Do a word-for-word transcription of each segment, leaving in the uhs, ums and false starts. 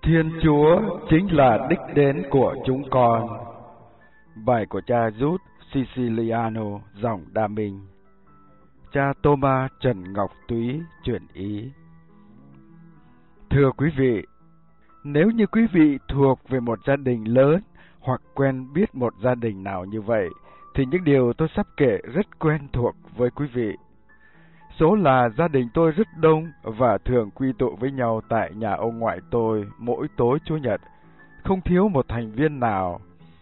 Thiên Chúa chính là đích đến của chúng con. Bài của cha Jude Siciliano, dòng Đa Minh. Cha Thomas Trần Ngọc Túy chuyển ý. Thưa quý vị, nếu như quý vị thuộc về một gia đình lớn hoặc quen biết một gia đình nào như vậy, thì những điều tôi sắp kể rất quen thuộc với quý vị. Số là gia đình tôi rất đông và thường quy tụ với nhau tại nhà ông ngoại tôi mỗi tối Chủ nhật, không thiếu một thành viên nào.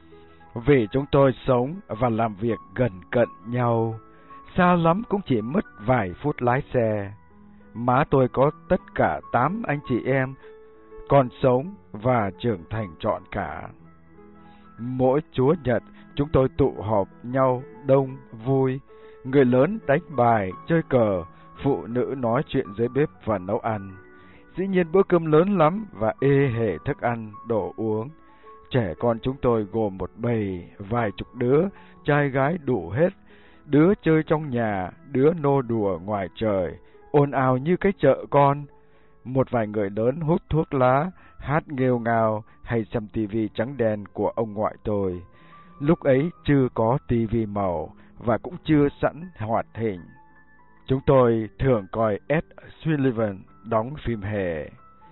Vì chúng tôi sống và làm việc gần cận nhau, xa lắm cũng chỉ mất vài phút lái xe. Má tôi có tất cả tám anh chị em, còn sống và trưởng thành trọn cả. Mỗi Chúa Nhật, chúng tôi tụ họp nhau đông, vui. Người lớn đánh bài, chơi cờ, phụ nữ nói chuyện dưới bếp và nấu ăn. Dĩ nhiên bữa cơm lớn lắm và ê hề thức ăn, đồ uống. Trẻ con chúng tôi gồm một bầy, vài chục đứa, trai gái đủ hết. Đứa chơi trong nhà, đứa nô đùa ngoài trời, ồn ào như cái chợ con. Một vài người lớn hút thuốc lá, hát nghêu ngao hay xem tivi trắng đen của ông ngoại tôi. Lúc ấy chưa có tivi màu và cũng chưa sẵn hoạt hình. Chúng tôi thường coi Ed Sullivan đóng phim hề.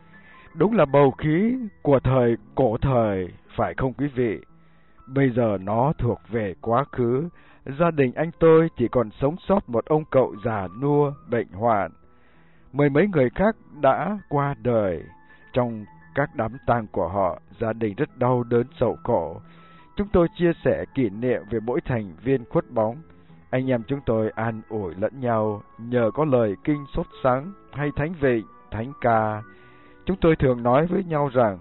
Đúng là bầu khí của thời cổ thời, phải không quý vị? Bây giờ nó thuộc về quá khứ. Gia đình anh tôi chỉ còn sống sót một ông cậu già nua, bệnh hoạn. Mười mấy người khác đã qua đời. Trong các đám tang của họ, gia đình rất đau đớn sầu khổ. Chúng tôi chia sẻ kỷ niệm về mỗi thành viên khuất bóng. Anh em chúng tôi an ủi lẫn nhau nhờ có lời kinh sốt sắng hay thánh vị, thánh ca. Chúng tôi thường nói với nhau rằng,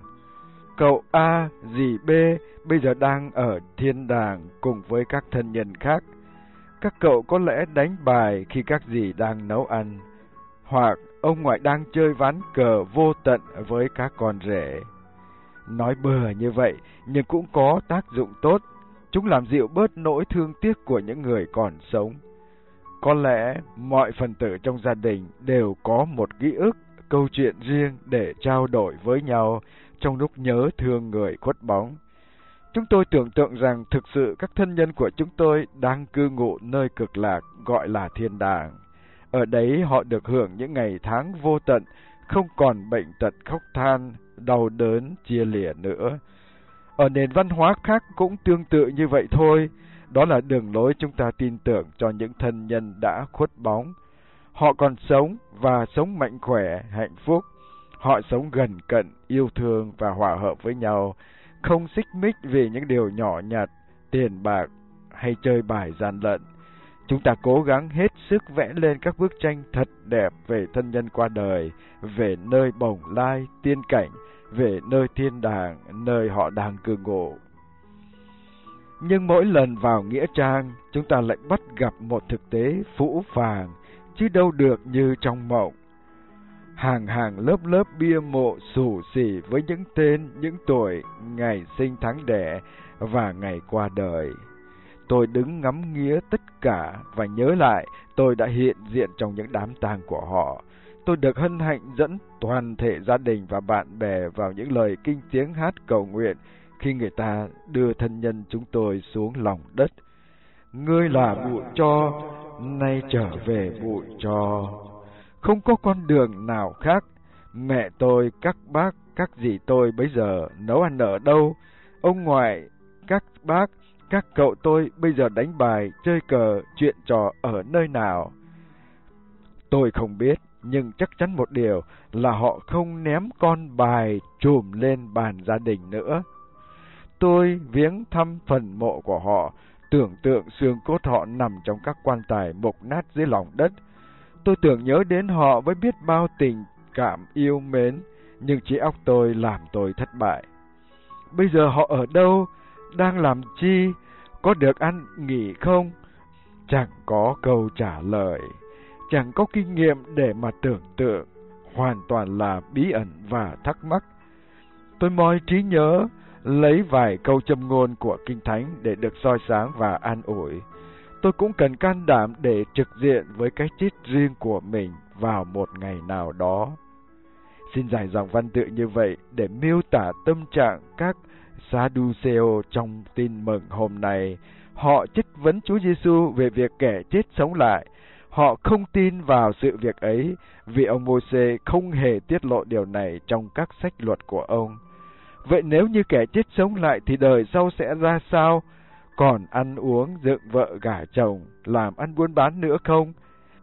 cậu A, dì B bây giờ đang ở thiên đàng cùng với các thân nhân khác. Các cậu có lẽ đánh bài khi các dì đang nấu ăn, hoặc ông ngoại đang chơi ván cờ vô tận với các con rể. Nói bừa như vậy, nhưng cũng có tác dụng tốt. Chúng làm dịu bớt nỗi thương tiếc của những người còn sống. Có lẽ mọi phần tử trong gia đình đều có một ký ức, câu chuyện riêng để trao đổi với nhau trong lúc nhớ thương người khuất bóng. Chúng tôi tưởng tượng rằng thực sự các thân nhân của chúng tôi đang cư ngụ nơi cực lạc gọi là thiên đàng. Ở đấy họ được hưởng những ngày tháng vô tận, không còn bệnh tật khóc than, đau đớn chia lìa nữa. Ở nền văn hóa khác cũng tương tự như vậy thôi. Đó là đường lối chúng ta tin tưởng cho những thân nhân đã khuất bóng. Họ còn sống và sống mạnh khỏe, hạnh phúc. Họ sống gần cận, yêu thương và hòa hợp với nhau, không xích mích vì những điều nhỏ nhặt, tiền bạc hay chơi bài gian lận. Chúng ta cố gắng hết sức vẽ lên các bức tranh thật đẹp về thân nhân qua đời, về nơi bồng lai, tiên cảnh, về nơi thiên đàng, nơi họ đang cư ngụ. Nhưng mỗi lần vào nghĩa trang, chúng ta lại bắt gặp một thực tế phũ phàng, chứ đâu được như trong mộng. Hàng hàng lớp lớp bia mộ xù xì với những tên, những tuổi, ngày sinh tháng đẻ và ngày qua đời. Tôi đứng ngắm nghía tất cả và nhớ lại tôi đã hiện diện trong những đám tang của họ. Tôi được hân hạnh dẫn toàn thể gia đình và bạn bè vào những lời kinh tiếng hát cầu nguyện khi người ta đưa thân nhân chúng tôi xuống lòng đất. Ngươi là bụi tro, nay trở về bụi tro. Không có con đường nào khác. Mẹ tôi, các bác, các dì tôi bây giờ nấu ăn ở đâu? Ông ngoại, các bác, các cậu tôi bây giờ đánh bài, chơi cờ, chuyện trò ở nơi nào? Tôi không biết, nhưng chắc chắn một điều là họ không ném con bài chùm lên bàn gia đình nữa. Tôi viếng thăm phần mộ của họ, tưởng tượng xương cốt họ nằm trong các quan tài mục nát dưới lòng đất. Tôi tưởng nhớ đến họ với biết bao tình cảm yêu mến, nhưng trí óc tôi làm tôi thất bại. Bây giờ họ ở đâu? Đang làm chi? Có được ăn nghỉ không? Chẳng có câu trả lời, chẳng có kinh nghiệm để mà tưởng tượng, hoàn toàn là bí ẩn và thắc mắc. Tôi moi trí nhớ, lấy vài câu châm ngôn của Kinh Thánh để được soi sáng và an ủi. Tôi cũng cần can đảm để trực diện với cái chết riêng của mình vào một ngày nào đó. Xin giải dòng văn tự như vậy để miêu tả tâm trạng các Sadduceo trong tin mừng hôm nay. Họ chất vấn Chúa Giêsu về việc kẻ chết sống lại. Họ không tin vào sự việc ấy vì ông Mô-sê không hề tiết lộ điều này trong các sách luật của ông. Vậy nếu như kẻ chết sống lại thì đời sau sẽ ra sao? Còn ăn uống, dựng vợ gả chồng, làm ăn buôn bán nữa không?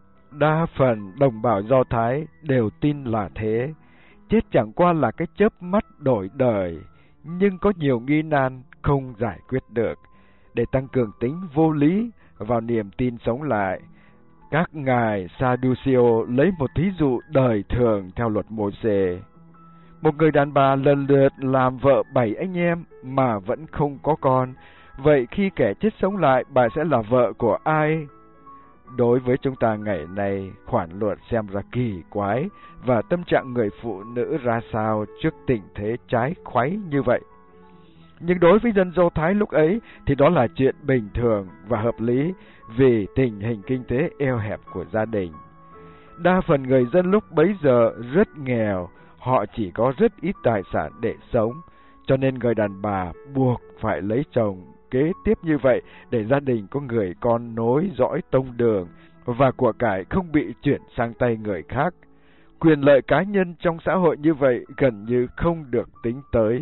Đa phần đồng bào Do Thái đều tin là thế. Chết chẳng qua là cái chớp mắt đổi đời, nhưng có nhiều nghi nan không giải quyết được. Để tăng cường tính vô lý vào niềm tin sống lại, các ngài Sadduceo lấy một thí dụ đời thường theo luật Mô-sê. Một người đàn bà lần lượt làm vợ bảy anh em mà vẫn không có con. Vậy khi kẻ chết sống lại, bà sẽ là vợ của ai? Đối với chúng ta ngày nay, khoản luật xem ra kỳ quái và tâm trạng người phụ nữ ra sao trước tình thế trái khuấy như vậy. Nhưng đối với dân Do Thái lúc ấy thì đó là chuyện bình thường và hợp lý vì tình hình kinh tế eo hẹp của gia đình. Đa phần người dân lúc bấy giờ rất nghèo, họ chỉ có rất ít tài sản để sống, cho nên người đàn bà buộc phải lấy chồng kế tiếp như vậy để gia đình có người con nối dõi tông đường và của cải không bị chuyển sang tay người khác. Quyền lợi cá nhân trong xã hội như vậy gần như không được tính tới.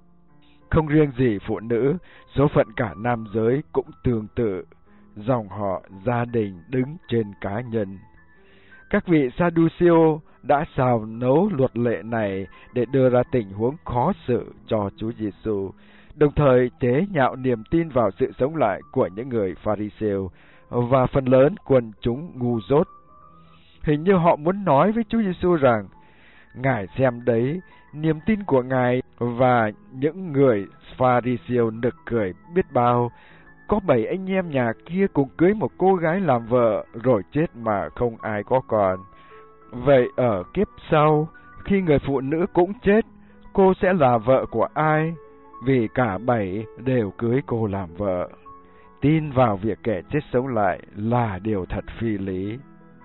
Không riêng gì phụ nữ, số phận cả nam giới cũng tương tự, dòng họ gia đình đứng trên cá nhân. Các vị Sadduceo đã xào nấu luật lệ này để đưa ra tình huống khó xử cho Chúa Giêsu, đồng thời chế nhạo niềm tin vào sự sống lại của những người Pharisêu và phần lớn quần chúng ngu dốt. Hình như họ muốn nói với Chúa Giêsu rằng, Ngài xem đấy, niềm tin của Ngài và những người Pharisêu nực cười biết bao. Có bảy anh em nhà kia cùng cưới một cô gái làm vợ rồi chết mà không ai có con. Vậy ở kiếp sau, khi người phụ nữ cũng chết, cô sẽ là vợ của ai? Vì cả bảy đều cưới cô làm vợ. Tin vào việc kẻ chết sống lại là điều thật phi lý.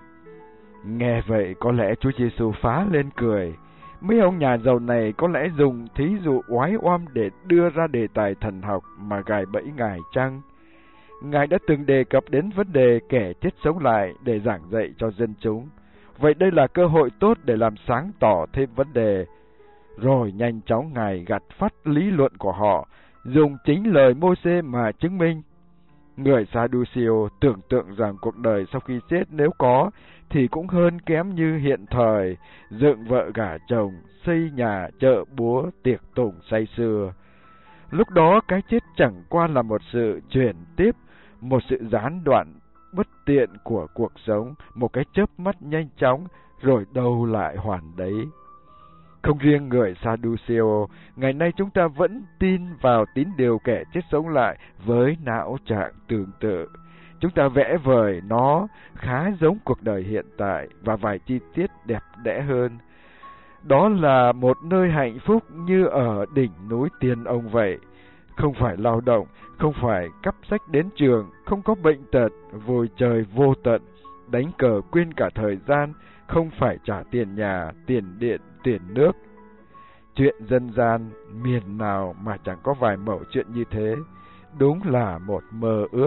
Nghe vậy có lẽ Chúa Giêsu phá lên cười. Mấy ông nhà giàu này có lẽ dùng thí dụ oái oăm để đưa ra đề tài thần học mà gài bẫy Ngài chăng? Ngài đã từng đề cập đến vấn đề kẻ chết sống lại để giảng dạy cho dân chúng. Vậy đây là cơ hội tốt để làm sáng tỏ thêm vấn đề. Rồi nhanh chóng Ngài gặt phắt lý luận của họ, dùng chính lời Mô-sê mà chứng minh. Người Sadduceo tưởng tượng rằng cuộc đời sau khi chết nếu có thì cũng hơn kém như hiện thời, dựng vợ gả chồng, xây nhà, chợ búa, tiệc tùng say sưa. Lúc đó cái chết chẳng qua là một sự chuyển tiếp, một sự gián đoạn bất tiện của cuộc sống, một cái chớp mắt nhanh chóng, rồi đâu lại hoàn đấy. Không riêng người Sadduceo, ngày nay chúng ta vẫn tin vào tín điều kẻ chết sống lại với não trạng tương tự. Chúng ta vẽ vời nó khá giống cuộc đời hiện tại và vài chi tiết đẹp đẽ hơn. Đó là một nơi hạnh phúc như ở đỉnh núi Tiên Ông vậy. Không phải lao động, không phải cắp sách đến trường, không có bệnh tật, vui chơi vô tận, đánh cờ quên cả thời gian, không phải trả tiền nhà, tiền điện, tiền nước. Chuyện dân gian, miền nào mà chẳng có vài mẩu chuyện như thế, đúng là một mơ ước.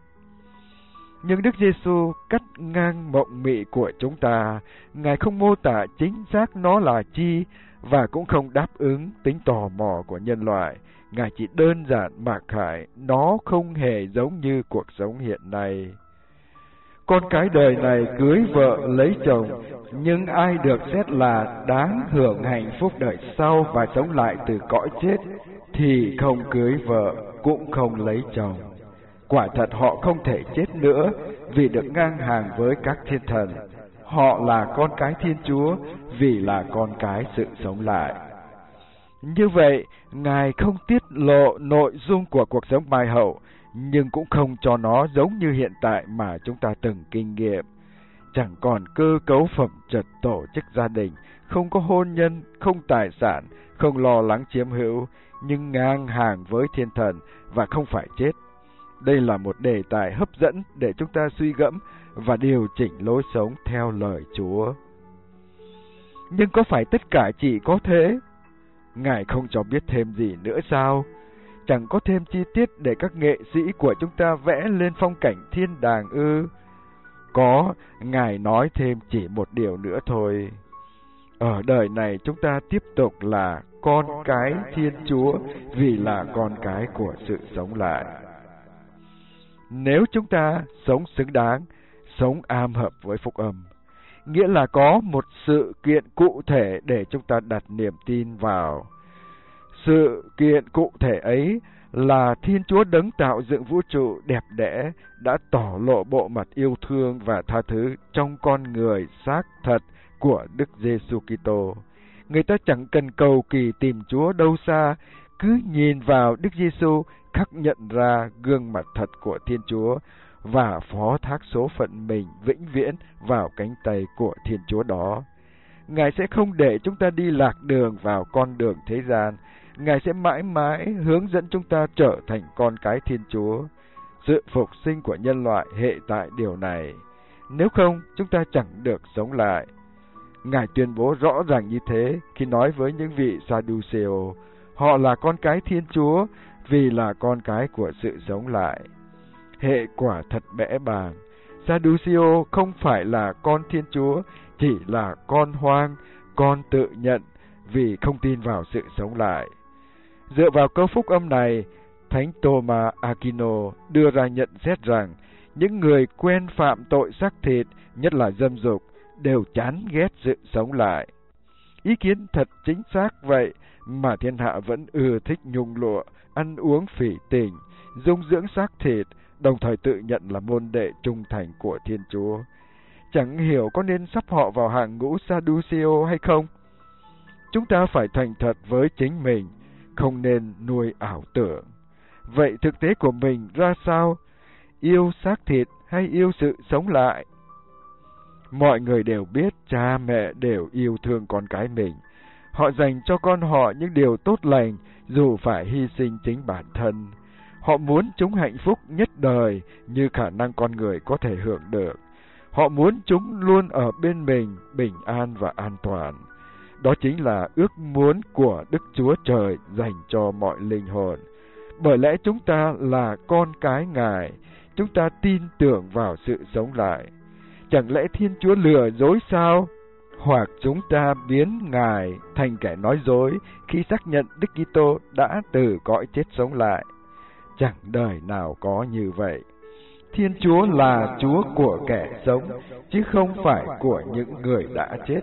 Nhưng Đức Giêsu cắt ngang mộng mị của chúng ta, Ngài không mô tả chính xác nó là chi và cũng không đáp ứng tính tò mò của nhân loại. Ngài chỉ đơn giản mặc khải, nó không hề giống như cuộc sống hiện nay. Con cái đời này cưới vợ lấy chồng, nhưng ai được xét là đáng hưởng hạnh phúc đời sau và sống lại từ cõi chết, thì không cưới vợ, cũng không lấy chồng. Quả thật họ không thể chết nữa vì được ngang hàng với các thiên thần. Họ là con cái Thiên Chúa vì là con cái sự sống lại. Như vậy, Ngài không tiết lộ nội dung của cuộc sống mai hậu, nhưng cũng không cho nó giống như hiện tại mà chúng ta từng kinh nghiệm. Chẳng còn cơ cấu phẩm chất tổ chức gia đình, không có hôn nhân, không tài sản, không lo lắng chiếm hữu, nhưng ngang hàng với thiên thần và không phải chết. Đây là một đề tài hấp dẫn để chúng ta suy gẫm và điều chỉnh lối sống theo lời Chúa. Nhưng có phải tất cả chỉ có thế? Ngài không cho biết thêm gì nữa sao? Chẳng có thêm chi tiết để các nghệ sĩ của chúng ta vẽ lên phong cảnh thiên đàng ư? Có, Ngài nói thêm chỉ một điều nữa thôi. Ở đời này chúng ta tiếp tục là con cái Thiên Chúa vì là con cái của sự sống lại. Nếu chúng ta sống xứng đáng, sống am hợp với phúc âm, nghĩa là có một sự kiện cụ thể để chúng ta đặt niềm tin vào. Sự kiện cụ thể ấy là Thiên Chúa đấng tạo dựng vũ trụ đẹp đẽ đã tỏ lộ bộ mặt yêu thương và tha thứ trong con người xác thật của Đức Giêsu Kitô. Người ta chẳng cần cầu kỳ tìm Chúa đâu xa, cứ nhìn vào Đức Giêsu khắc nhận ra gương mặt thật của Thiên Chúa và phó thác số phận mình vĩnh viễn vào cánh tay của Thiên Chúa đó. Ngài sẽ không để chúng ta đi lạc đường vào con đường thế gian. Ngài sẽ mãi mãi hướng dẫn chúng ta trở thành con cái Thiên Chúa. Sự phục sinh của nhân loại hệ tại điều này. Nếu không, chúng ta chẳng được sống lại. Ngài tuyên bố rõ ràng như thế khi nói với những vị Sadduceo, họ là con cái Thiên Chúa vì là con cái của sự sống lại. Hệ quả thật bẽ bàng. Sadduceo không phải là con Thiên Chúa, chỉ là con hoang, con tự nhận vì không tin vào sự sống lại. Dựa vào câu phúc âm này, Thánh Thomas Aquino đưa ra nhận xét rằng những người quen phạm tội xác thịt, nhất là dâm dục, đều chán ghét sự sống lại. Ý kiến thật chính xác vậy mà thiên hạ vẫn ưa thích nhung lụa, ăn uống phỉ tình, dung dưỡng xác thịt, đồng thời tự nhận là môn đệ trung thành của Thiên Chúa. Chẳng hiểu có nên sắp họ vào hàng ngũ Sadduceo hay không? Chúng ta phải thành thật với chính mình, không nên nuôi ảo tưởng. Vậy thực tế của mình ra sao? Yêu xác thịt hay yêu sự sống lại? Mọi người đều biết cha mẹ đều yêu thương con cái mình. Họ dành cho con họ những điều tốt lành dù phải hy sinh chính bản thân. Họ muốn chúng hạnh phúc nhất đời như khả năng con người có thể hưởng được. Họ muốn chúng luôn ở bên mình bình an và an toàn. Đó chính là ước muốn của Đức Chúa Trời dành cho mọi linh hồn. Bởi lẽ chúng ta là con cái Ngài, chúng ta tin tưởng vào sự sống lại. Chẳng lẽ Thiên Chúa lừa dối sao? Hoặc chúng ta biến Ngài thành kẻ nói dối khi xác nhận Đức Kitô đã từ cõi chết sống lại? Chẳng đời nào có như vậy. Thiên Chúa là Chúa của kẻ sống, chứ không phải của những người đã chết.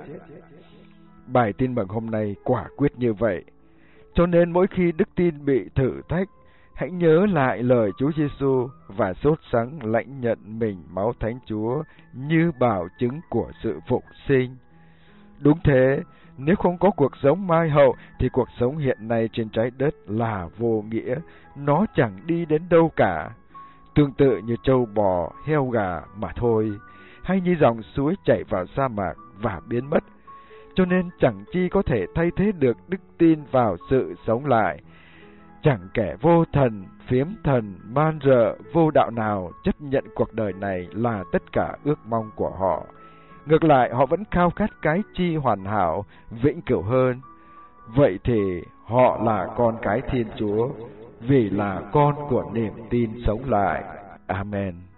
Bài tin mừng hôm nay quả quyết như vậy. Cho nên mỗi khi đức tin bị thử thách, hãy nhớ lại lời Chúa Giêsu và sốt sắng lãnh nhận mình máu Thánh Chúa như bảo chứng của sự phục sinh. Đúng thế, nếu không có cuộc sống mai hậu thì cuộc sống hiện nay trên trái đất là vô nghĩa, nó chẳng đi đến đâu cả. Tương tự như trâu bò, heo gà mà thôi, hay như dòng suối chảy vào sa mạc và biến mất. Cho nên chẳng chi có thể thay thế được đức tin vào sự sống lại. Chẳng kẻ vô thần, phiếm thần, man rợ, vô đạo nào chấp nhận cuộc đời này là tất cả ước mong của họ. Ngược lại, họ vẫn khao khát cái chi hoàn hảo, vĩnh cửu hơn. Vậy thì họ là con cái Thiên Chúa, vì là con của niềm tin sống lại. Amen.